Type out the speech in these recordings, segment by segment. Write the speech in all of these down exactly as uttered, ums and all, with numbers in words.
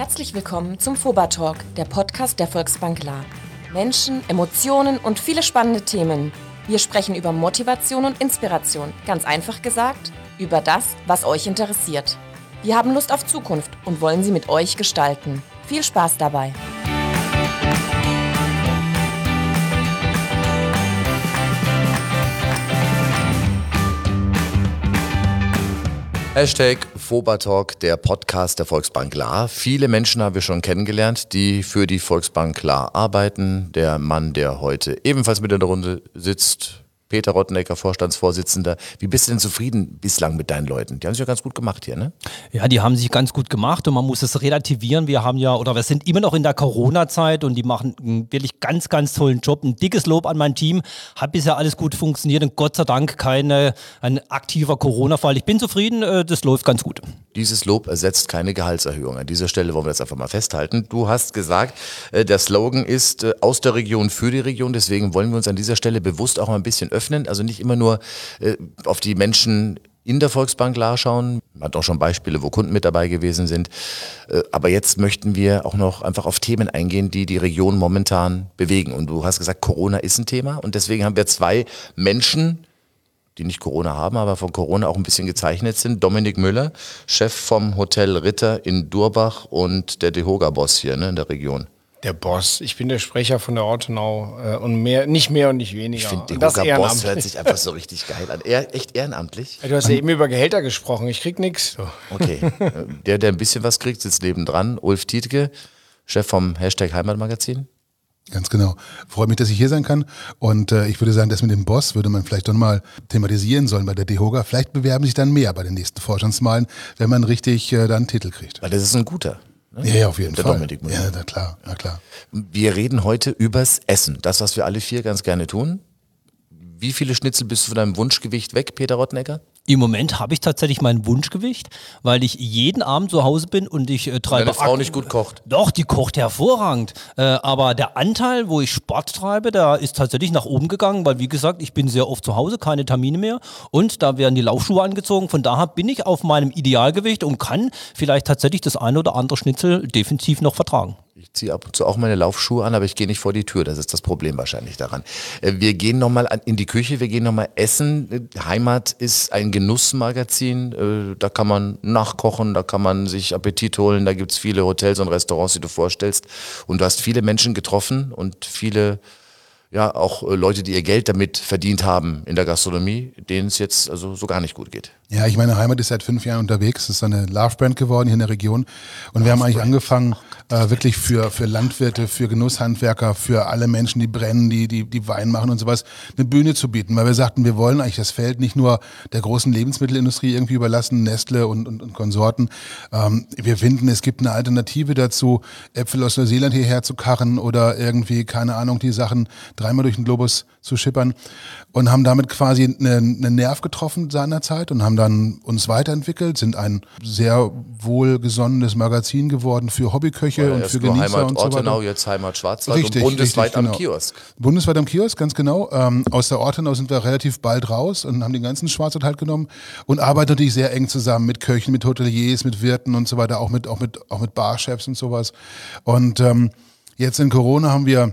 Herzlich willkommen zum Foba Talk, der Podcast der Volksbank Lahr. Menschen, Emotionen und viele spannende Themen. Wir sprechen über Motivation und Inspiration, ganz einfach gesagt, über das, was euch interessiert. Wir haben Lust auf Zukunft und wollen sie mit euch gestalten. Viel Spaß dabei! Hashtag Foba-Talk, der Podcast der Volksbank Lahr. Viele Menschen haben wir schon kennengelernt, die für die Volksbank Lahr arbeiten. Der Mann, der heute ebenfalls mit in der Runde sitzt, Peter Rottenecker, Vorstandsvorsitzender. Wie bist du denn zufrieden bislang mit deinen Leuten? Die haben sich ja ganz gut gemacht hier, ne? Ja, die haben sich ganz gut gemacht und man muss es relativieren. Wir haben ja, oder wir sind immer noch in der Corona-Zeit und die machen einen wirklich ganz, ganz tollen Job. Ein dickes Lob an mein Team. Hat bisher alles gut funktioniert und Gott sei Dank keine, ein aktiver Corona-Fall. Ich bin zufrieden, das läuft ganz gut. Dieses Lob ersetzt keine Gehaltserhöhung. An dieser Stelle wollen wir das einfach mal festhalten. Du hast gesagt, der Slogan ist aus der Region für die Region. Deswegen wollen wir uns an dieser Stelle bewusst auch mal ein bisschen öffnen. Also nicht immer nur äh, auf die Menschen in der Volksbank Lahr schauen. Man hat auch schon Beispiele, wo Kunden mit dabei gewesen sind. Äh, aber jetzt möchten wir auch noch einfach auf Themen eingehen, die die Region momentan bewegen. Und du hast gesagt, Corona ist ein Thema. Und deswegen haben wir zwei Menschen, die nicht Corona haben, aber von Corona auch ein bisschen gezeichnet sind. Dominik Müller, Chef vom Hotel Ritter in Durbach und der DEHOGA-Boss hier, ne, in der Region. Der Boss. Ich bin der Sprecher von der Ortenau äh, und mehr, nicht mehr und nicht weniger. Ich finde, DEHOGA-Boss hört sich einfach so richtig geil an. Er, echt ehrenamtlich. Du hast ja eben über Gehälter gesprochen. Ich krieg nichts. So. Okay. Der, der ein bisschen was kriegt, sitzt nebendran. Ulf Tietke, Chef vom Hashtag Heimatmagazin. Ganz genau. Freut mich, dass ich hier sein kann. Und äh, ich würde sagen, das mit dem Boss würde man vielleicht doch mal thematisieren sollen bei der DEHOGA. Vielleicht bewerben sich dann mehr bei den nächsten Vorstandswahlen, wenn man richtig äh, dann einen Titel kriegt. Weil das ist ein guter. Ne? Ja, ja, auf jeden der Fall. Dominik Müller. Ja, na klar, na klar. Wir reden heute übers Essen. Das, was wir alle vier ganz gerne tun. Wie viele Schnitzel bist du von deinem Wunschgewicht weg, Peter Rottenecker? Im Moment habe ich tatsächlich mein Wunschgewicht, weil ich jeden Abend zu Hause bin und ich äh, treibe... Deine Frau nicht gut kocht? Doch, die kocht hervorragend. Äh, aber der Anteil, wo ich Sport treibe, der ist tatsächlich nach oben gegangen, weil wie gesagt, ich bin sehr oft zu Hause, keine Termine mehr und da werden die Laufschuhe angezogen. Von daher bin ich auf meinem Idealgewicht und kann vielleicht tatsächlich das eine oder andere Schnitzel definitiv noch vertragen. Ich ziehe ab und zu auch meine Laufschuhe an, aber ich gehe nicht vor die Tür. Das ist das Problem wahrscheinlich daran. Wir gehen nochmal in die Küche, wir gehen nochmal essen. Heimat ist ein Genussmagazin. Da kann man nachkochen, da kann man sich Appetit holen. Da gibt es viele Hotels und Restaurants, die du vorstellst. Und du hast viele Menschen getroffen und viele, ja, auch Leute, die ihr Geld damit verdient haben in der Gastronomie, denen es jetzt also so gar nicht gut geht. Ja, ich meine, Heimat ist seit fünf Jahren unterwegs. Das ist eine Love-Brand geworden hier in der Region. Und wir haben eigentlich angefangen, äh, wirklich für, für Landwirte, für Genusshandwerker, für alle Menschen, die brennen, die, die, die Wein machen und sowas, eine Bühne zu bieten. Weil wir sagten, wir wollen eigentlich das Feld nicht nur der großen Lebensmittelindustrie irgendwie überlassen, Nestle und, und, und Konsorten. Ähm, wir finden, es gibt eine Alternative dazu, Äpfel aus Neuseeland hierher zu karren oder irgendwie, keine Ahnung, die Sachen dreimal durch den Globus zu schippern. Und haben damit quasi einen, einen Nerv getroffen seinerzeit und haben dann uns weiterentwickelt, sind ein sehr wohlgesonnenes Magazin geworden für Hobbyköche ja, und für Genießer Heimat und so weiter. Ortenau, jetzt Heimat Schwarzwald Richtig, und bundesweit richtig, am genau. Kiosk. Bundesweit am Kiosk, ganz genau. Ähm, aus der Ortenau sind wir relativ bald raus und haben den ganzen Schwarzwald halt genommen und arbeiten natürlich sehr eng zusammen mit Köchen, mit Hoteliers, mit Wirten und so weiter, auch mit, auch mit, auch mit Barchefs und sowas. Und ähm, jetzt in Corona haben wir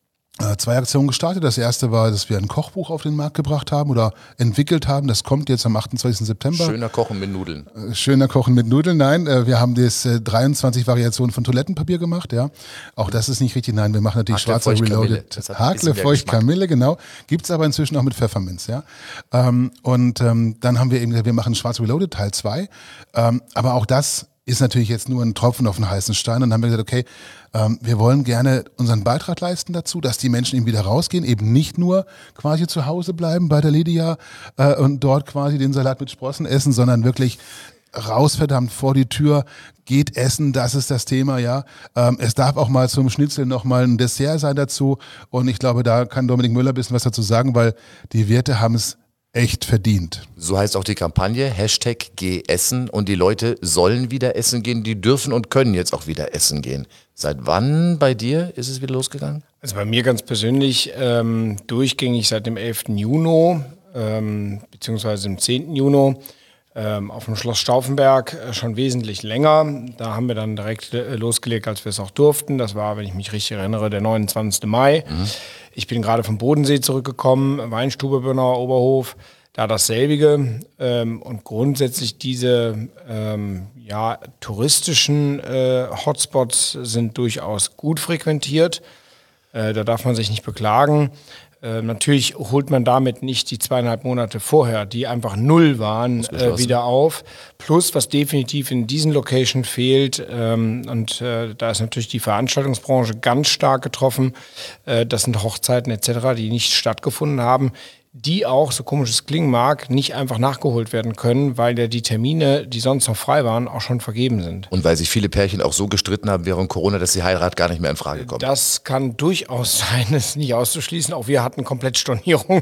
zwei Aktionen gestartet. Das erste war, dass wir ein Kochbuch auf den Markt gebracht haben oder entwickelt haben. Das kommt jetzt am achtundzwanzigsten September. Schöner Kochen mit Nudeln. Schöner Kochen mit Nudeln, nein. Wir haben das dreiundzwanzig Variationen von Toilettenpapier gemacht, ja. Auch das ist nicht richtig, nein. Wir machen natürlich schwarze Reloaded. Hakle, Feucht, Kamille, genau. Gibt's aber inzwischen auch mit Pfefferminz, ja. Und dann haben wir eben gesagt, wir machen schwarz Reloaded Teil zwei. Aber auch das ist natürlich jetzt nur ein Tropfen auf den heißen Stein. Und dann haben wir gesagt, okay, ähm, wir wollen gerne unseren Beitrag leisten dazu, dass die Menschen eben wieder rausgehen, eben nicht nur quasi zu Hause bleiben bei der Lydia äh, und dort quasi den Salat mit Sprossen essen, sondern wirklich raus, verdammt, vor die Tür, geht essen, das ist das Thema, ja. Ähm, es darf auch mal zum Schnitzel noch mal ein Dessert sein dazu. Und ich glaube, da kann Dominik Müller ein bisschen was dazu sagen, weil die Wirte haben es echt verdient. So heißt auch die Kampagne, Hashtag Geh essen und die Leute sollen wieder essen gehen, die dürfen und können jetzt auch wieder essen gehen. Seit wann bei dir ist es wieder losgegangen? Also bei mir ganz persönlich ähm, durchgängig seit dem elften Juni, ähm, beziehungsweise dem zehnten Juni. Ähm, auf dem Schloss Stauffenberg äh, schon wesentlich länger. Da haben wir dann direkt äh, losgelegt, als wir es auch durften. Das war, wenn ich mich richtig erinnere, der neunundzwanzigsten Mai. Mhm. Ich bin gerade vom Bodensee zurückgekommen, Weinstube Bönnauer Oberhof, da dasselbige. Ähm, und grundsätzlich diese ähm, ja, touristischen äh, Hotspots sind durchaus gut frequentiert. Äh, da darf man sich nicht beklagen. Äh, natürlich holt man damit nicht die zweieinhalb Monate vorher, die einfach null waren, äh, wieder auf. Plus, was definitiv in diesen Locations fehlt, ähm, und äh, da ist natürlich die Veranstaltungsbranche ganz stark getroffen, äh, das sind Hochzeiten et cetera, die nicht stattgefunden haben, die auch, so komisch es klingen mag, nicht einfach nachgeholt werden können, weil ja die Termine, die sonst noch frei waren, auch schon vergeben sind. Und weil sich viele Pärchen auch so gestritten haben während Corona, dass die Heirat gar nicht mehr in Frage kommt. Das kann durchaus sein, das ist nicht auszuschließen. Auch wir hatten komplett Stornierung.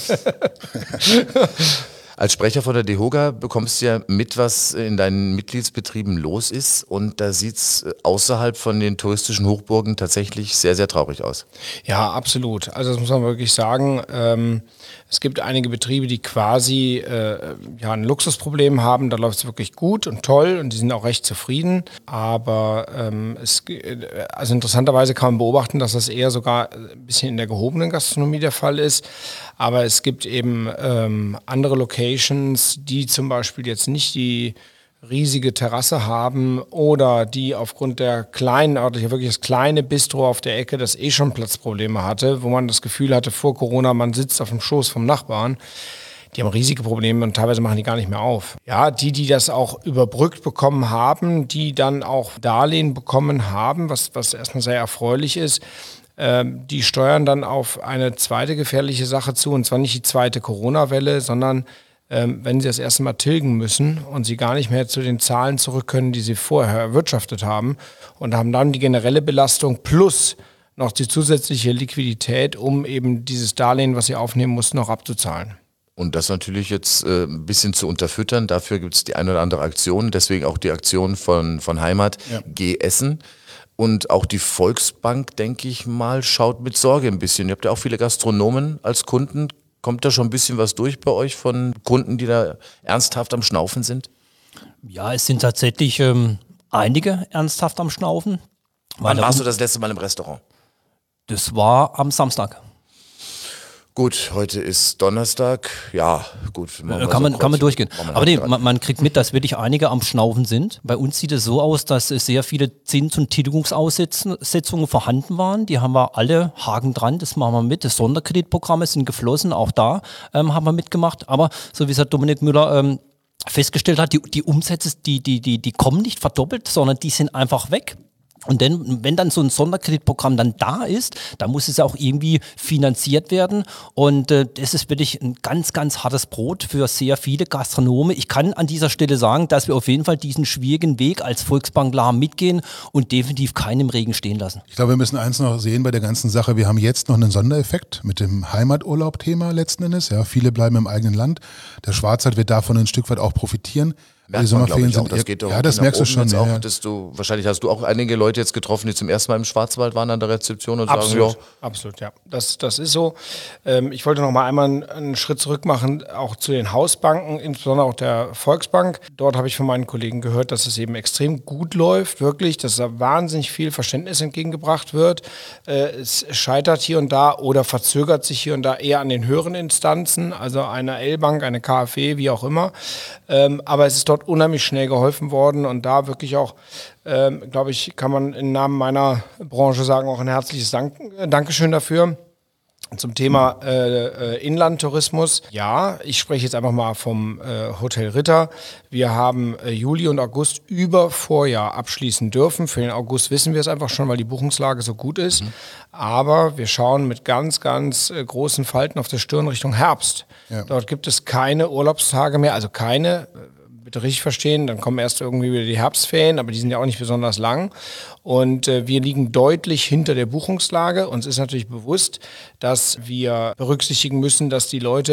Als Sprecher von der DEHOGA bekommst du ja mit, was in deinen Mitgliedsbetrieben los ist. Und da sieht es außerhalb von den touristischen Hochburgen tatsächlich sehr, sehr traurig aus. Ja, absolut. Also das muss man wirklich sagen. Ähm, es gibt einige Betriebe, die quasi äh, ja, ein Luxusproblem haben. Da läuft es wirklich gut und toll und die sind auch recht zufrieden. Aber ähm, es, also interessanterweise kann man beobachten, dass das eher sogar ein bisschen in der gehobenen Gastronomie der Fall ist. Aber es gibt eben ähm, andere Locations, die zum Beispiel jetzt nicht die riesige Terrasse haben oder die aufgrund der kleinen, oder wirklich das kleine Bistro auf der Ecke, das eh schon Platzprobleme hatte, wo man das Gefühl hatte vor Corona, man sitzt auf dem Schoß vom Nachbarn. Die haben riesige Probleme und teilweise machen die gar nicht mehr auf. Ja, die, die das auch überbrückt bekommen haben, die dann auch Darlehen bekommen haben, was, was erstmal sehr erfreulich ist, ähm, die steuern dann auf eine zweite gefährliche Sache zu, und zwar nicht die zweite Corona-Welle, sondern ähm, wenn sie das erste Mal tilgen müssen und sie gar nicht mehr zu den Zahlen zurück können, die sie vorher erwirtschaftet haben, und haben dann die generelle Belastung plus noch die zusätzliche Liquidität, um eben dieses Darlehen, was sie aufnehmen mussten, noch abzuzahlen. Und das natürlich jetzt äh, ein bisschen zu unterfüttern, dafür gibt es die eine oder andere Aktion, deswegen auch die Aktion von, von Heimat, ja. Geh essen. Und auch die Volksbank, denke ich mal, schaut mit Sorge ein bisschen. Ihr habt ja auch viele Gastronomen als Kunden. Kommt da schon ein bisschen was durch bei euch von Kunden, die da ernsthaft am Schnaufen sind? Ja, es sind tatsächlich ähm, einige ernsthaft am Schnaufen. Wann warst du das letzte Mal im Restaurant? Das war am Samstag. Gut, heute ist Donnerstag, ja gut. Kann, so man, kann man durchgehen. Man Aber nee, man, man kriegt mit, dass wirklich einige am Schnaufen sind. Bei uns sieht es so aus, dass sehr viele Zins- und Tilgungsaussetzungen vorhanden waren. Die haben wir alle Haken dran, das machen wir mit. Das Sonderkreditprogramme sind geflossen, auch da ähm, haben wir mitgemacht. Aber so wie es Herr Dominik Müller ähm, festgestellt hat, die, die Umsätze, die, die, die, die kommen nicht verdoppelt, sondern die sind einfach weg. Und denn, wenn dann so ein Sonderkreditprogramm dann da ist, dann muss es auch irgendwie finanziert werden. Und äh, das ist wirklich ein ganz, ganz hartes Brot für sehr viele Gastronomen. Ich kann an dieser Stelle sagen, dass wir auf jeden Fall diesen schwierigen Weg als Volksbankler mitgehen und definitiv keinen im Regen stehen lassen. Ich glaube, wir müssen eins noch sehen bei der ganzen Sache. Wir haben jetzt noch einen Sondereffekt mit dem Heimaturlaub-Thema letzten Endes. Ja, viele bleiben im eigenen Land. Der Schwarzwald wird davon ein Stück weit auch profitieren. Merkt man, glaube ich, auch. Das geht doch ja, das merkst du schon. Auch, ja. dass du, wahrscheinlich hast du auch einige Leute jetzt getroffen, die zum ersten Mal im Schwarzwald waren an der Rezeption und absolut, sagen, ja. Absolut, ja. Das, das ist so. Ähm, ich wollte noch mal einmal einen Schritt zurück machen, auch zu den Hausbanken, insbesondere auch der Volksbank. Dort habe ich von meinen Kollegen gehört, dass es eben extrem gut läuft, wirklich, dass da wahnsinnig viel Verständnis entgegengebracht wird. Äh, es scheitert hier und da oder verzögert sich hier und da eher an den höheren Instanzen, also eine L-Bank, eine K f W, wie auch immer. Ähm, aber es ist dort unheimlich schnell geholfen worden und da wirklich auch, ähm, glaube ich, kann man im Namen meiner Branche sagen, auch ein herzliches Dank, äh, Dankeschön dafür. Zum Thema äh, Inlandtourismus. Ja, ich spreche jetzt einfach mal vom äh, Hotel Ritter. Wir haben äh, Juli und August über Vorjahr abschließen dürfen. Für den August wissen wir es einfach schon, weil die Buchungslage so gut ist. Mhm. Aber wir schauen mit ganz, ganz äh, großen Falten auf der Stirn Richtung Herbst. Ja. Dort gibt es keine Urlaubstage mehr, also keine, bitte richtig verstehen, dann kommen erst irgendwie wieder die Herbstferien, aber die sind ja auch nicht besonders lang. Und äh, wir liegen deutlich hinter der Buchungslage. Uns ist natürlich bewusst, dass wir berücksichtigen müssen, dass die Leute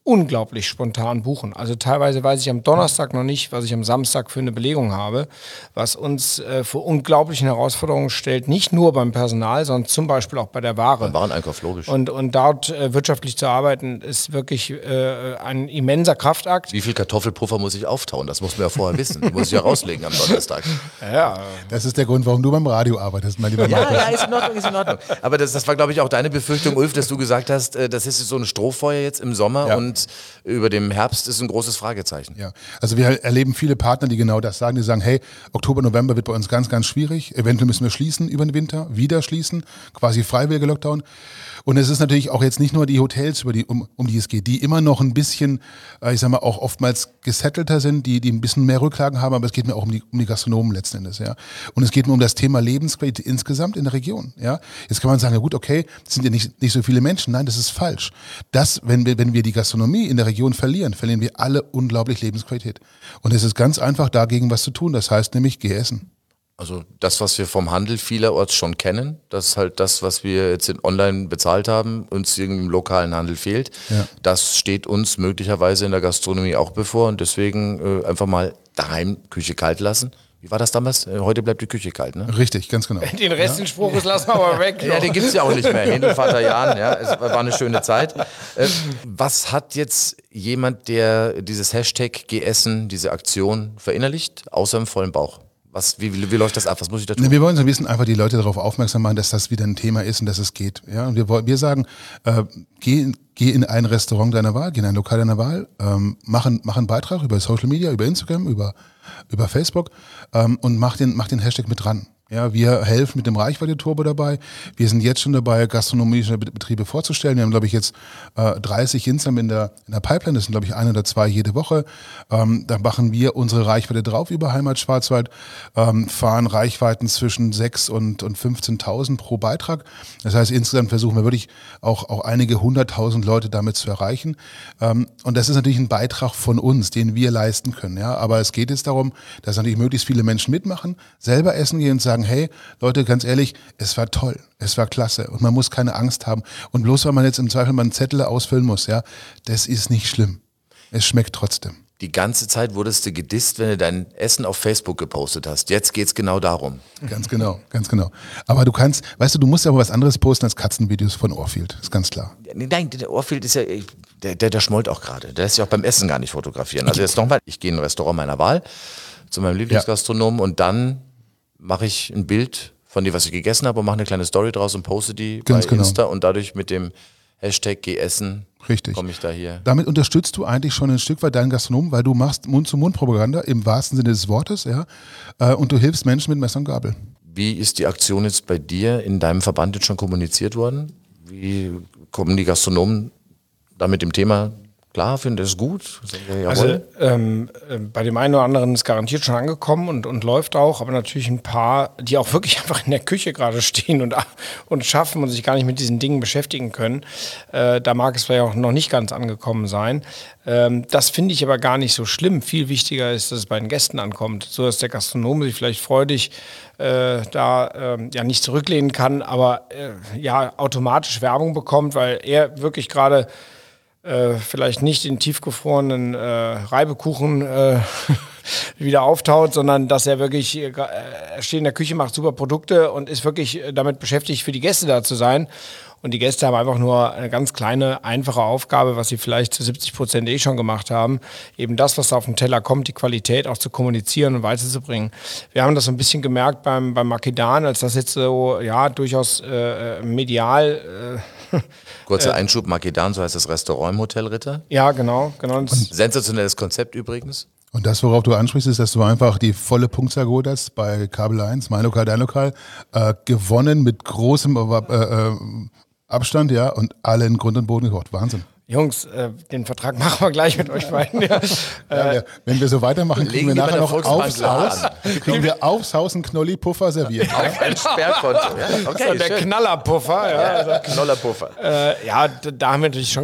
unglaublich spontan buchen. Also teilweise weiß ich am Donnerstag noch nicht, was ich am Samstag für eine Belegung habe, was uns äh, vor unglaublichen Herausforderungen stellt, nicht nur beim Personal, sondern zum Beispiel auch bei der Ware. Beim Wareneinkauf, logisch. Und, und dort äh, wirtschaftlich zu arbeiten, ist wirklich äh, ein immenser Kraftakt. Wie viel Kartoffelpuffer muss ich auftauen? Das muss man ja vorher wissen. Die muss ich ja rauslegen am Donnerstag. Ja. Das ist der Grund, warum du beim Radio arbeitest, mein lieber Ja, Markus. ja, ist in Ordnung, ist in Ordnung. Aber das, das war, glaube ich, auch deine Befürchtung, Ulf, dass du gesagt hast, äh, das ist so ein Strohfeuer jetzt im Sommer Ja. und über dem Herbst ist ein großes Fragezeichen. Ja, also wir erleben viele Partner, die genau das sagen. Die sagen, hey, Oktober, November wird bei uns ganz, ganz schwierig. Eventuell müssen wir schließen über den Winter, wieder schließen, quasi freiwilliger Lockdown. Und es ist natürlich auch jetzt nicht nur die Hotels, über die, um, um die es geht, die immer noch ein bisschen, äh, ich sag mal, auch oftmals gesettelter sind, die, die ein bisschen mehr Rücklagen haben, aber es geht mir auch um die, um die Gastronomen letzten Endes, ja. Und es geht mir um das Thema Lebensqualität insgesamt in der Region, ja. Jetzt kann man sagen, ja gut, okay, es sind ja nicht, nicht so viele Menschen. Nein, das ist falsch. Das, wenn wir, wenn wir die Gastronomie in der Region verlieren, verlieren wir alle unglaublich Lebensqualität. Und es ist ganz einfach, dagegen was zu tun. Das heißt nämlich, geh essen. Also das, was wir vom Handel vielerorts schon kennen, das ist halt das, was wir jetzt in online bezahlt haben, uns im lokalen Handel fehlt. Ja. Das steht uns möglicherweise in der Gastronomie auch bevor und deswegen äh, einfach mal daheim Küche kalt lassen. Wie war das damals? Äh, heute bleibt die Küche kalt, ne? Richtig, ganz genau. Den Rest des Spruches lassen wir aber weg. Ja, den gibt's ja auch nicht mehr. Händel, Vater Jan, ja, es war eine schöne Zeit. Äh, was hat jetzt jemand, der dieses Hashtag Geh essen, diese Aktion verinnerlicht, außer im vollen Bauch? Was, wie, wie, wie läuft das ab? Was muss ich da tun? Ne, wir wollen so ein bisschen einfach die Leute darauf aufmerksam machen, dass das wieder ein Thema ist und dass es geht. Ja, und wir, wollen- wir sagen, äh, geh, geh in ein Restaurant deiner Wahl, geh in ein Lokal deiner Wahl, ähm, mach, einen, mach einen Beitrag über Social Media, über Instagram, über, über Facebook ähm, und mach den, mach den Hashtag mit dran. Ja, wir helfen mit dem Reichweite-Turbo dabei. Wir sind jetzt schon dabei, gastronomische Betriebe vorzustellen. Wir haben, glaube ich, jetzt äh, dreißig insgesamt in der, in der Pipeline. Das sind, glaube ich, ein oder zwei jede Woche. Ähm, da machen wir unsere Reichweite drauf über Heimat Schwarzwald, ähm, fahren Reichweiten zwischen sechs und, und fünfzehntausend pro Beitrag. Das heißt, insgesamt versuchen wir wirklich auch, auch einige hunderttausend Leute damit zu erreichen. Ähm, und das ist natürlich ein Beitrag von uns, den wir leisten können. Ja? Aber es geht jetzt darum, dass natürlich möglichst viele Menschen mitmachen, selber essen gehen und sagen, hey, Leute, ganz ehrlich, es war toll, es war klasse und man muss keine Angst haben. Und bloß weil man jetzt im Zweifel mal einen Zettel ausfüllen muss, ja, das ist nicht schlimm. Es schmeckt trotzdem. Die ganze Zeit wurdest du gedisst, wenn du dein Essen auf Facebook gepostet hast. Jetzt geht's genau darum. Ganz genau, ganz genau. Aber du kannst, weißt du, du musst aber was anderes posten als Katzenvideos von Orfield, ist ganz klar. Nein, der Orfield ist ja, der, der, der schmollt auch gerade. Der lässt sich auch beim Essen gar nicht fotografieren. Also jetzt nochmal, ich gehe in ein Restaurant meiner Wahl zu meinem Lieblingsgastronomen und dann mache ich ein Bild von dem, was ich gegessen habe und mache eine kleine Story draus und poste die Ganz bei genau. Insta und dadurch mit dem Hashtag Geh essen Richtig. komme ich da hier. Damit unterstützt du eigentlich schon ein Stück weit deinen Gastronomen, weil du machst Mund-zu-Mund-Propaganda im wahrsten Sinne des Wortes, ja, äh, und du hilfst Menschen mit Messer und Gabel. Wie ist die Aktion jetzt bei dir in deinem Verband jetzt schon kommuniziert worden? Wie kommen die Gastronomen da mit dem Thema klar? Finden das gut? Sagen wir, jawohl. Also ähm, äh, bei dem einen oder anderen ist garantiert schon angekommen und, und läuft auch, aber natürlich ein paar, die auch wirklich einfach in der Küche gerade stehen und, und schaffen und sich gar nicht mit diesen Dingen beschäftigen können. Äh, da mag es vielleicht auch noch nicht ganz angekommen sein. Ähm, das finde ich aber gar nicht so schlimm. Viel wichtiger ist, dass es bei den Gästen ankommt, so dass der Gastronom sich vielleicht freudig äh, da ähm, ja nicht zurücklehnen kann, aber äh, ja automatisch Werbung bekommt, weil er wirklich gerade Äh, vielleicht nicht den tiefgefrorenen äh, Reibekuchen äh, wieder auftaut, sondern dass er wirklich, äh, er steht in der Küche, macht super Produkte und ist wirklich damit beschäftigt, für die Gäste da zu sein. Und die Gäste haben einfach nur eine ganz kleine, einfache Aufgabe, was sie vielleicht zu siebzig Prozent eh schon gemacht haben. Eben das, was da auf den Teller kommt, die Qualität auch zu kommunizieren und weiterzubringen. Wir haben das so ein bisschen gemerkt beim, beim Makedan, als das jetzt so, ja, durchaus äh, medial... Äh, Kurzer Einschub, Makedan, so heißt das Restaurant im Hotel Ritter. Ja, genau. genau. Sensationelles Konzept übrigens. Und das, worauf du ansprichst, ist, dass du einfach die volle Punktzahl geholt hast bei Kabel eins, mein Lokal, dein Lokal, äh, gewonnen mit großem äh, äh, Abstand, ja, und alle in Grund und Boden gekocht. Wahnsinn. Jungs, äh, den Vertrag machen wir gleich mit euch beiden. Ja. Ja, wir, wenn wir so weitermachen, kriegen wir Legen wir bei nachher der noch Volksbank aufs Laden. Haus, kriegen wir aufs Haus einen Knolli-Puffer serviert. Auf ein Sperrkonto. Ja, okay, der schön. Knallerpuffer. Ja, also, Knollerpuffer. äh, ja, da, da haben wir natürlich schon gemerkt,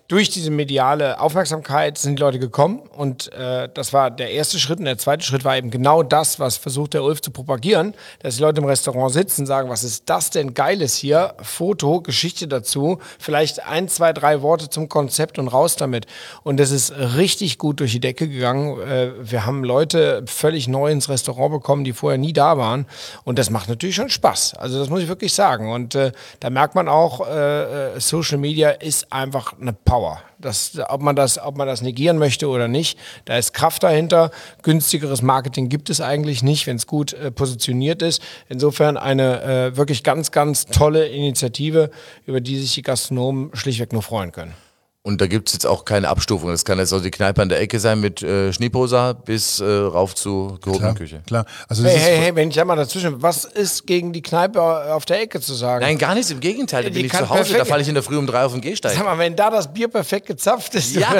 durch diese mediale Aufmerksamkeit sind die Leute gekommen und äh, das war der erste Schritt. Und der zweite Schritt war eben genau das, was versucht der Ulf zu propagieren, dass die Leute im Restaurant sitzen, sagen, was ist das denn Geiles hier? Foto, Geschichte dazu, vielleicht ein, zwei, drei Worte zum Konzept und raus damit. Und das ist richtig gut durch die Decke gegangen. Äh, wir haben Leute völlig neu ins Restaurant bekommen, die vorher nie da waren. Und das macht natürlich schon Spaß. Also das muss ich wirklich sagen. Und äh, da merkt man auch, äh, Social Media ist einfach eine Power. Das, ob man das, ob man das negieren möchte oder nicht, da ist Kraft dahinter. Günstigeres Marketing gibt es eigentlich nicht, wenn es gut äh, positioniert ist. Insofern eine äh, wirklich ganz, ganz tolle Initiative, über die sich die Gastronomen schlichtweg nur freuen können. Und da gibt es jetzt auch keine Abstufung. Das kann jetzt auch die Kneipe an der Ecke sein mit äh, Schneeposer bis äh, rauf zu gehobenen Küche. Klar. Also hey, hey, hey, wenn ich einmal dazwischen, was ist gegen die Kneipe auf der Ecke zu sagen? Nein, gar nichts, im Gegenteil. Da Die bin ich kann zu Hause, perfekt- da falle ich in der Früh um drei auf den Gehsteig. Sag mal, wenn da das Bier perfekt gezapft ist. Ja,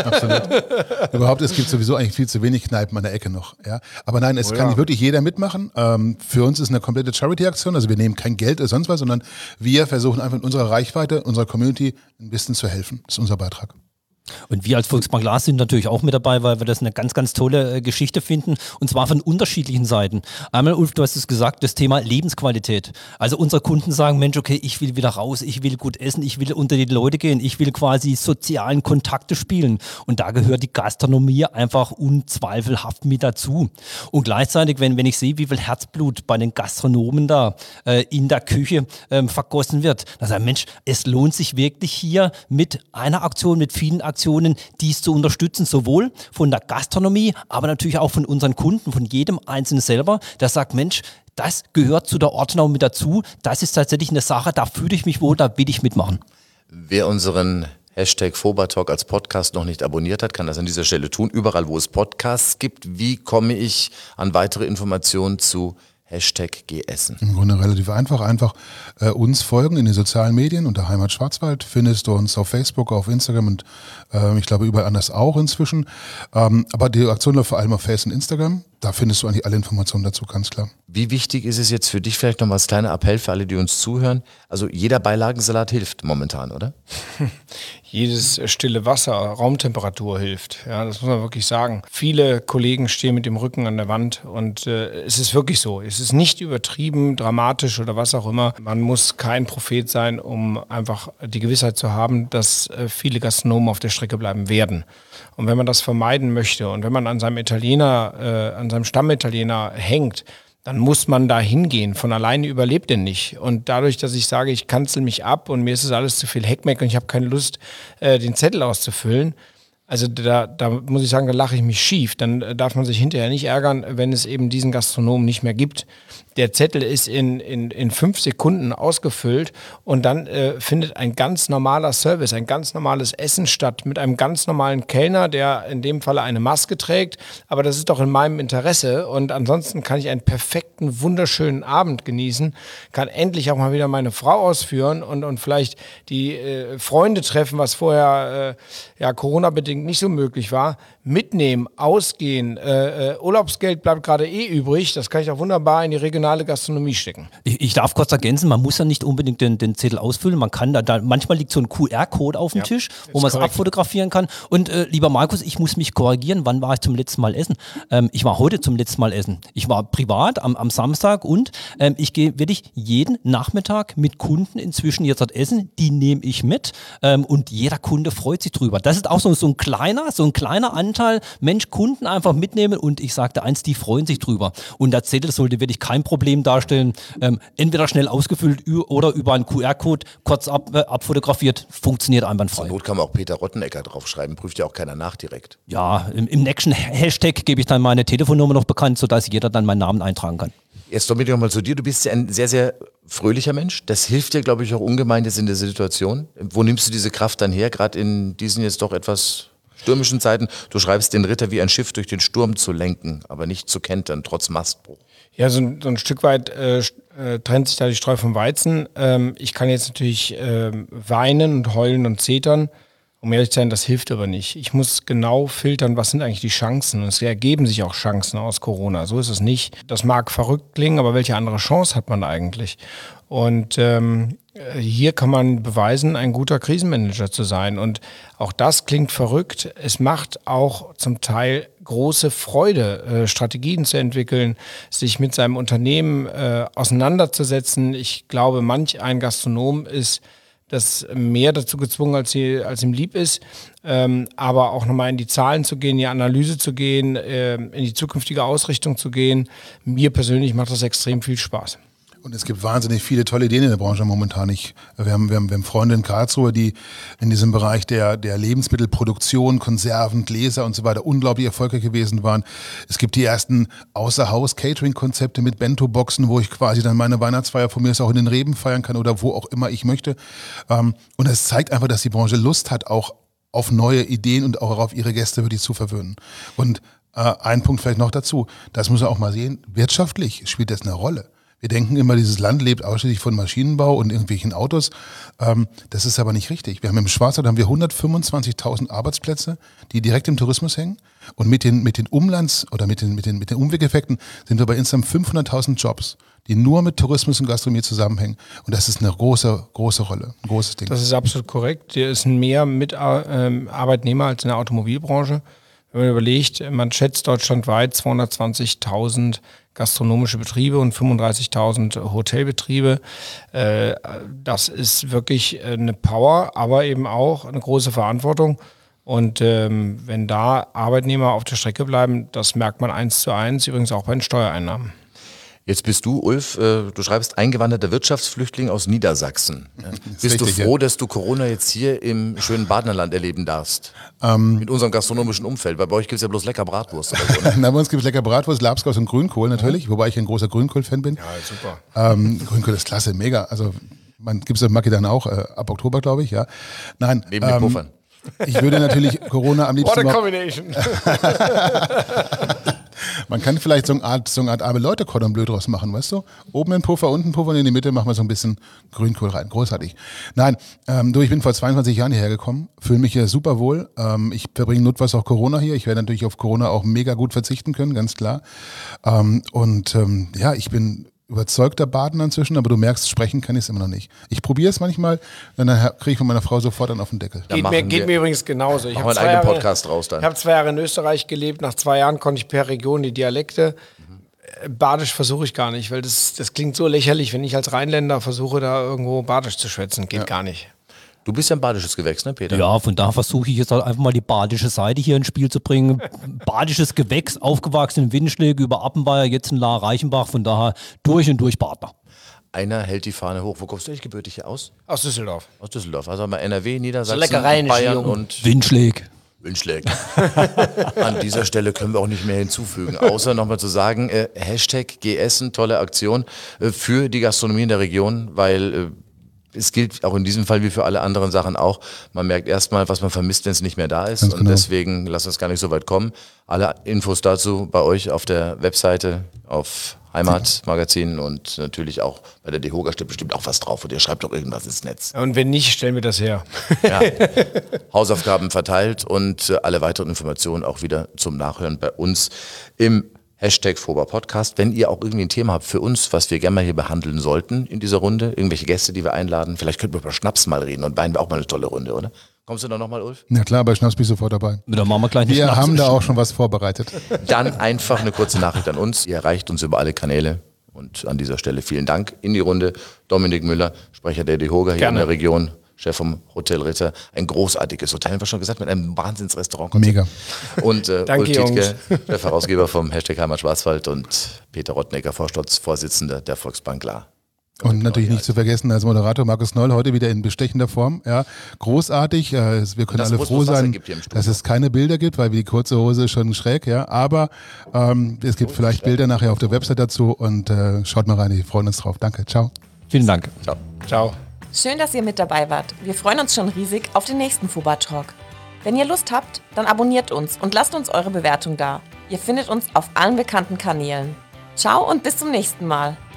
Überhaupt, es gibt sowieso eigentlich viel zu wenig Kneipen an der Ecke noch. Ja? Aber nein, es Oh, kann ja. nicht wirklich jeder mitmachen. Ähm, für uns ist eine komplette Charity-Aktion. Also wir nehmen kein Geld oder sonst was, sondern wir versuchen einfach in unserer Reichweite, unserer Community ein bisschen zu helfen. Das ist unser Beitrag. Und wir als Volksbank Glas sind natürlich auch mit dabei, weil wir das eine ganz, ganz tolle äh, Geschichte finden und zwar von unterschiedlichen Seiten. Einmal, Ulf, du hast es gesagt, das Thema Lebensqualität. Also unsere Kunden sagen, Mensch, okay, ich will wieder raus, ich will gut essen, ich will unter die Leute gehen, ich will quasi sozialen Kontakte spielen. Und da gehört die Gastronomie einfach unzweifelhaft mit dazu. Und gleichzeitig, wenn, wenn ich sehe, wie viel Herzblut bei den Gastronomen da äh, in der Küche ähm, vergossen wird, dann sage ich, Mensch, es lohnt sich wirklich hier mit einer Aktion, mit vielen Aktionen, dies zu unterstützen, sowohl von der Gastronomie, aber natürlich auch von unseren Kunden, von jedem Einzelnen selber, der sagt, Mensch, das gehört zu der Ortenau mit dazu, das ist tatsächlich eine Sache, da fühle ich mich wohl, da will ich mitmachen. Wer unseren Hashtag Fobatalk als Podcast noch nicht abonniert hat, kann das an dieser Stelle tun. Überall, wo es Podcasts gibt. Wie komme ich an weitere Informationen zu Hashtag Geh essen? Im Grunde relativ einfach. Einfach äh, uns folgen in den sozialen Medien unter Heimat Schwarzwald. Findest du uns auf Facebook, auf Instagram und äh, ich glaube überall anders auch inzwischen. Ähm, aber die Aktion läuft vor allem auf Facebook und Instagram. Da findest du eigentlich alle Informationen dazu, ganz klar. Wie wichtig ist es jetzt für dich, vielleicht noch mal als kleiner Appell für alle, die uns zuhören? Also jeder Beilagensalat hilft momentan, oder? Jedes stille Wasser, Raumtemperatur hilft. Ja, das muss man wirklich sagen. Viele Kollegen stehen mit dem Rücken an der Wand und äh, es ist wirklich so. Es ist nicht übertrieben, dramatisch oder was auch immer. Man muss kein Prophet sein, um einfach die Gewissheit zu haben, dass äh, viele Gastronomen auf der Strecke bleiben werden. Und wenn man das vermeiden möchte und wenn man an seinem Italiener, äh, an seinem Stammitaliener hängt, dann muss man da hingehen. Von alleine überlebt er nicht. Und dadurch, dass ich sage, ich kanzel mich ab und mir ist es alles zu viel Heckmeck und ich habe keine Lust, äh, den Zettel auszufüllen, also da, da muss ich sagen, da lache ich mich schief. Dann äh, darf man sich hinterher nicht ärgern, wenn es eben diesen Gastronomen nicht mehr gibt. Der Zettel ist in, in, in fünf Sekunden ausgefüllt und dann äh, findet ein ganz normaler Service, ein ganz normales Essen statt mit einem ganz normalen Kellner, der in dem Falle eine Maske trägt. Aber das ist doch in meinem Interesse und ansonsten kann ich einen perfekten, wunderschönen Abend genießen, kann endlich auch mal wieder meine Frau ausführen und, und vielleicht die äh, Freunde treffen, was vorher äh, ja, Corona-bedingt nicht so möglich war, mitnehmen, ausgehen, äh, äh, Urlaubsgeld bleibt gerade eh übrig, das kann ich auch wunderbar in die regionale Gastronomie stecken. Ich, ich darf kurz ergänzen, man muss ja nicht unbedingt den, den Zettel ausfüllen, man kann da, da manchmal liegt so ein Q R-Code auf dem Ja, Tisch, wo ist man es korrekt. abfotografieren kann. Und äh, lieber Markus, ich muss mich korrigieren, wann war ich zum letzten Mal essen? Ähm, ich war heute zum letzten Mal essen. Ich war privat am, am Samstag und ähm, ich gehe wirklich jeden Nachmittag mit Kunden inzwischen jetzt dort essen, die nehme ich mit ähm, und jeder Kunde freut sich drüber. Das ist auch so, so ein kleiner, so ein kleiner Anteil, Mensch, Kunden einfach mitnehmen und ich sagte eins, die freuen sich drüber. Und der Zettel sollte wirklich kein Problem darstellen. Ähm, entweder schnell ausgefüllt ü- oder über einen Q R-Code kurz ab, äh, abfotografiert, funktioniert einwandfrei. Zur Not kann man auch Peter Rottenecker draufschreiben, prüft ja auch keiner nach direkt. Ja, im, im nächsten Hashtag gebe ich dann meine Telefonnummer noch bekannt, sodass jeder dann meinen Namen eintragen kann. Jetzt Dominik, noch mal zu dir. Du bist ja ein sehr, sehr fröhlicher Mensch. Das hilft dir, glaube ich, auch ungemein jetzt in der Situation. Wo nimmst du diese Kraft dann her, gerade in diesen jetzt doch etwas stürmischen Zeiten? Du schreibst den Ritter wie ein Schiff durch den Sturm zu lenken, aber nicht zu kentern, trotz Mastbruch. Ja, so ein, so ein Stück weit äh, äh, trennt sich da die Streu vom Weizen. Ähm, ich kann jetzt natürlich ähm, weinen und heulen und zetern Um ehrlich zu sein, das hilft aber nicht. Ich muss genau filtern, was sind eigentlich die Chancen. Und es ergeben sich auch Chancen aus Corona. So ist es nicht. Das mag verrückt klingen, aber welche andere Chance hat man eigentlich? Und ähm, hier kann man beweisen, ein guter Krisenmanager zu sein. Und auch das klingt verrückt. Es macht auch zum Teil große Freude, äh, Strategien zu entwickeln, sich mit seinem Unternehmen äh, auseinanderzusetzen. Ich glaube, manch ein Gastronom ist das mehr dazu gezwungen, als, sie, als ihm lieb ist, ähm, aber auch nochmal in die Zahlen zu gehen, in die Analyse zu gehen, äh, in die zukünftige Ausrichtung zu gehen. Mir persönlich macht das extrem viel Spaß. Und es gibt wahnsinnig viele tolle Ideen in der Branche momentan. Ich, wir, haben, wir, haben, wir haben Freunde in Karlsruhe, die in diesem Bereich der, der Lebensmittelproduktion, Konserven, Gläser und so weiter unglaublich erfolgreich gewesen waren. Es gibt die ersten Außerhaus-Catering-Konzepte mit Bento-Boxen, wo ich quasi dann meine Weihnachtsfeier von mir aus auch in den Reben feiern kann oder wo auch immer ich möchte. Und es zeigt einfach, dass die Branche Lust hat, auch auf neue Ideen und auch auf ihre Gäste wirklich zu verwöhnen. Und äh, ein Punkt vielleicht noch dazu, das muss man auch mal sehen, wirtschaftlich spielt das eine Rolle. Wir denken immer, dieses Land lebt ausschließlich von Maschinenbau und irgendwelchen Autos. Ähm, das ist aber nicht richtig. Wir haben im Schwarzwald haben wir hundertfünfundzwanzigtausend Arbeitsplätze, die direkt im Tourismus hängen. Und mit den, mit den Umlands- oder mit den, mit den, mit den Umwegeffekten sind wir bei insgesamt fünfhunderttausend Jobs, die nur mit Tourismus und Gastronomie zusammenhängen. Und das ist eine große, große Rolle, ein großes Ding. Das ist absolut korrekt. Hier ist mehr mit, ähm, Arbeitnehmer als in der Automobilbranche. Wenn man überlegt, man schätzt deutschlandweit zweihundertzwanzigtausend gastronomische Betriebe und fünfunddreißigtausend Hotelbetriebe. Äh, das ist wirklich eine Power, aber eben auch eine große Verantwortung. Und ähm, wenn da Arbeitnehmer auf der Strecke bleiben, das merkt man eins zu eins, übrigens auch bei den Steuereinnahmen. Jetzt bist du, Ulf, äh, du schreibst eingewanderter Wirtschaftsflüchtling aus Niedersachsen. Ja. Bist richtig, du froh, ja. dass du Corona jetzt hier im schönen Badenerland erleben darfst? Ähm, Mit unserem gastronomischen Umfeld, weil bei euch gibt es ja bloß lecker Bratwurst oder so. Ne? Na, bei uns gibt es lecker Bratwurst, Labskaus und Grünkohl natürlich, mhm. wobei ich ein großer Grünkohl-Fan bin. Ja, super. Ähm, Grünkohl ist klasse, mega. Also man gibt es in Macke dann auch, äh, ab Oktober, glaube ich, ja. Nein. Neben den ähm, Puffern. Ich würde natürlich Corona am liebsten... What a combination! Man kann vielleicht so eine Art, so eine Art arme Leute Cordon Bleu draus machen, weißt du? Oben ein Puffer, unten ein Puffer und in die Mitte machen wir so ein bisschen Grünkohl rein. Großartig. Nein, ähm, du, ich bin vor zweiundzwanzig Jahren hierher gekommen, fühle mich hier super wohl. Ähm, ich verbringe notfalls auch Corona hier. Ich werde natürlich auf Corona auch mega gut verzichten können, ganz klar. Ähm, und ähm, ja, ich bin überzeugter Badener inzwischen, aber du merkst, sprechen kann ich es immer noch nicht. Ich probiere es manchmal, dann kriege ich von meiner Frau sofort dann auf den Deckel. Geht, mir, geht mir übrigens genauso. Ich habe zwei, einen eigenen Podcast raus dann. Ich habe zwei Jahre in Österreich gelebt. Nach zwei Jahren konnte ich per Region die Dialekte. Mhm. Badisch versuche ich gar nicht, weil das, das klingt so lächerlich, wenn ich als Rheinländer versuche, da irgendwo Badisch zu schwätzen. Geht ja. gar nicht. Du bist ja ein badisches Gewächs, ne, Peter? Ja, von da versuche ich jetzt halt einfach mal die badische Seite hier ins Spiel zu bringen. Badisches Gewächs, aufgewachsen in Windschläge über Appenweier, jetzt in Lahr Reichenbach, von daher durch und durch Badner. Einer hält die Fahne hoch. Wo kommst du eigentlich gebürtig hier aus? Aus Düsseldorf. Aus Düsseldorf. Also mal N R W, Niedersachsen, so lecker Bayern und Windschläg. Windschläg. An dieser Stelle können wir auch nicht mehr hinzufügen, außer nochmal zu sagen, äh, Hashtag Geh Essen, tolle Aktion äh, für die Gastronomie in der Region, weil äh, es gilt auch in diesem Fall wie für alle anderen Sachen auch, man merkt erstmal, was man vermisst, wenn es nicht mehr da ist. Ganz und genau. Deswegen lasst uns gar nicht so weit kommen. Alle Infos dazu bei euch auf der Webseite, auf Heimatmagazin und natürlich auch bei der DEHOGA steht bestimmt auch was drauf und ihr schreibt doch irgendwas ins Netz. Und wenn nicht, stellen wir das her. Ja. Hausaufgaben verteilt und alle weiteren Informationen auch wieder zum Nachhören bei uns im Hashtag Foba Podcast. Wenn ihr auch irgendwie ein Thema habt für uns, was wir gerne mal hier behandeln sollten in dieser Runde, irgendwelche Gäste, die wir einladen, vielleicht könnten wir über Schnaps mal reden und Wein wäre auch mal eine tolle Runde, oder? Kommst du da nochmal, Ulf? Na klar, bei Schnaps bin ich sofort dabei. Dann machen wir gleich eine Wir Schnaps haben da auch schon was vorbereitet. Dann einfach eine kurze Nachricht an uns. Ihr erreicht uns über alle Kanäle. Und an dieser Stelle vielen Dank in die Runde. Dominik Müller, Sprecher der DEHOGA hier Gerne. in der Region. Chef vom Hotel Ritter. Ein großartiges Hotel, haben wir schon gesagt, mit einem Wahnsinnsrestaurant. Mega. Und äh, Danke, Ulf Tietke, Jungs. der Herausgeber vom Hashtag Heimat Schwarzwald und Peter Rottnecker, Vorstandsvorsitzender der Volksbank Lahr. Und natürlich nicht zu vergessen, als Moderator Markus Noll heute wieder in bestechender Form. Ja, großartig. Äh, wir können alle froh sein, dass es keine Bilder gibt, weil die kurze Hose ist schon schräg. Ja, aber ähm, es gibt vielleicht Bilder nachher auf der Website dazu und äh, schaut mal rein. Wir freuen uns drauf. Danke. Ciao. Vielen Dank. Ciao. Ciao. Schön, dass ihr mit dabei wart. Wir freuen uns schon riesig auf den nächsten Foba Talk. Wenn ihr Lust habt, dann abonniert uns und lasst uns eure Bewertung da. Ihr findet uns auf allen bekannten Kanälen. Ciao und bis zum nächsten Mal.